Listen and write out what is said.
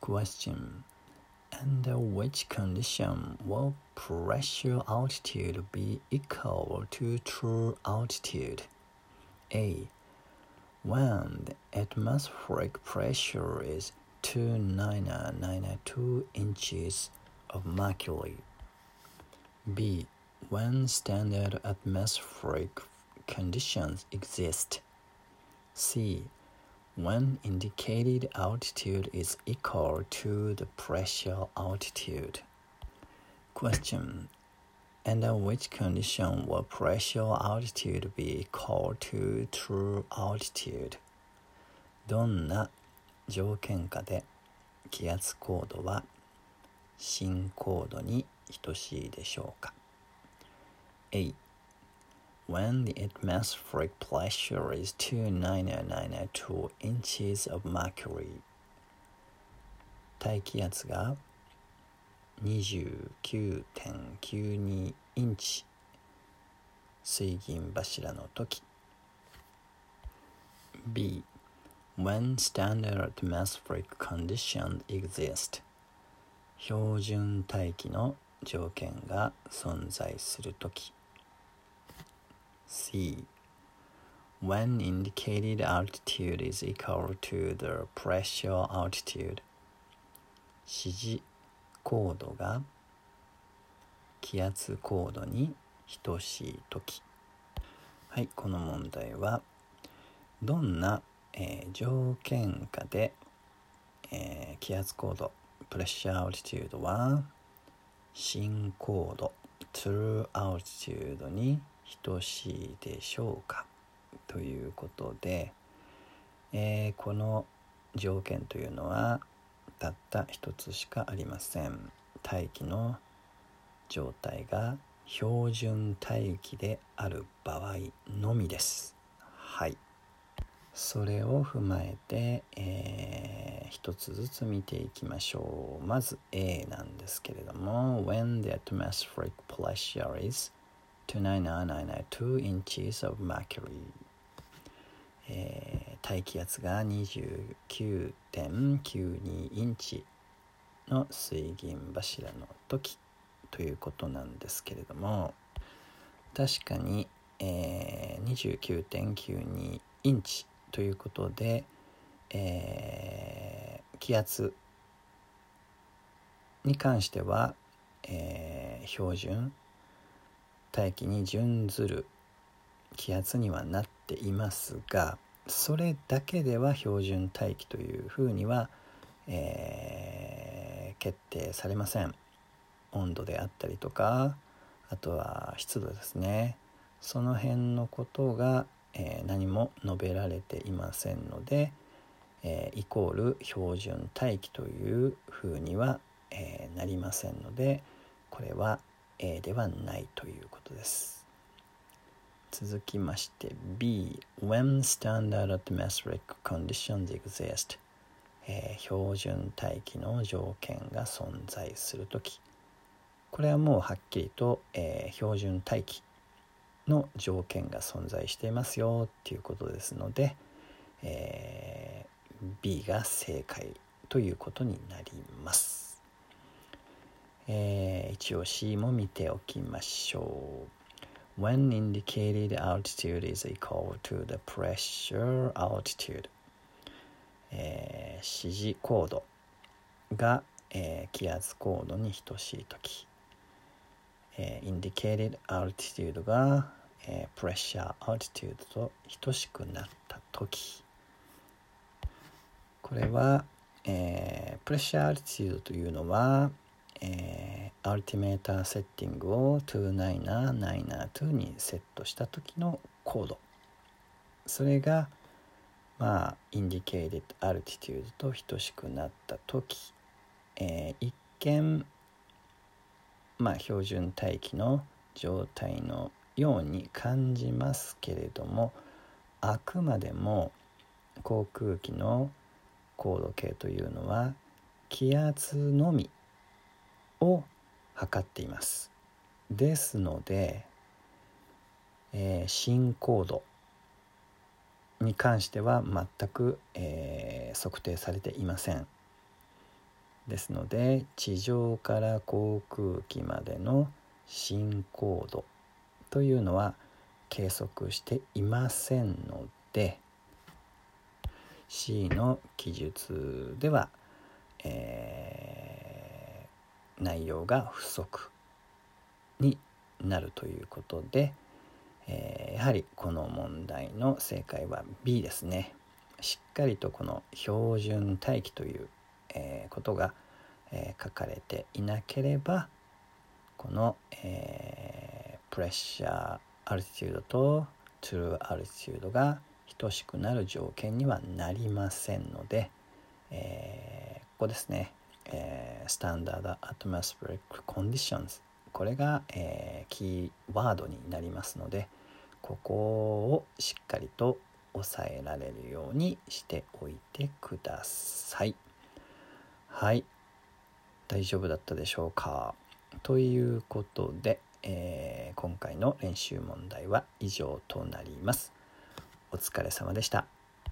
Question: Under which condition will pressure altitude be equal to true altitude? A. When the atmospheric pressure is 2992 inches of mercury. B. When standard atmospheric conditions exist. C. When indicated altitude is equal to the pressure altitude. Question: Under which condition will pressure altitude be equal to true altitude? どんな条件下で気圧高度は真高度に等しいでしょうか？ A. When the atmospheric pressure is 2992 inches of mercury. 大気圧が 29.92 インチ水銀柱の時。 B. When standard atmospheric conditions exist. 標準大気の条件が存在する時。C. When indicated altitude is equal to the pressure altitude. 指示高度が気圧高度に等しい時。はい、この問題はどんな、条件下で、気圧高度プレッシャーアルティチュードは真高度 true altitude に等しいでしょうかということで、この条件というのはたった一つしかありません。大気の状態が標準大気である場合のみです。はい。それを踏まえて、一つずつ見ていきましょう。まず A なんですけれども、When the atmospheric pressure is 2992 inches of mercury、大気圧が 29.92 インチの水銀柱の時ということなんですけれども、確かに、29.92 インチということで、気圧に関しては、標準大気に準ずる気圧にはなっていますが、それだけでは標準大気というふうには、決定されません。温度であったりとか、あとは湿度ですね。その辺のことが、何も述べられていませんので、イコール標準大気というふうには、なりませんので、これは A ではないということです。続きまして B. When standard atmospheric conditions exist、標準大気の条件が存在するとき。これはもうはっきりと、標準大気の条件が存在していますよっていうことですので、B が正解ということになります。一応 C も見ておきましょう。When indicated altitude is equal to the pressure altitude、指示高度が、気圧高度に等しいとき、indicated altitude が、pressure altitude と等しくなったとき、これは、pressure altitude というのは、アルティメーターセッティングを2992にセットした時の高度、それがindicated altitude と等しくなった時、一見標準大気の状態のように感じますけれども、あくまでも航空機の高度計というのは気圧のみを測っています。ですので、真高度に関しては全く、測定されていません。 ですので地上から航空機までの進高度というのは計測していませんので、 C の記述では、内容が不足になるということで、やはりこの問題の正解は B ですね。しっかりとこの標準大気という、ことが、書かれていなければこの、プレッシャーアルティチュードとトゥルーアルティチュードが等しくなる条件にはなりませんので、ここですね、スタンダードアトモスフェリックコンディションズ、これが、キーワードになりますので、ここをしっかりと押さえられるようにしておいてください。はい、大丈夫だったでしょうか。ということで、今回の練習問題は以上となります。お疲れ様でした。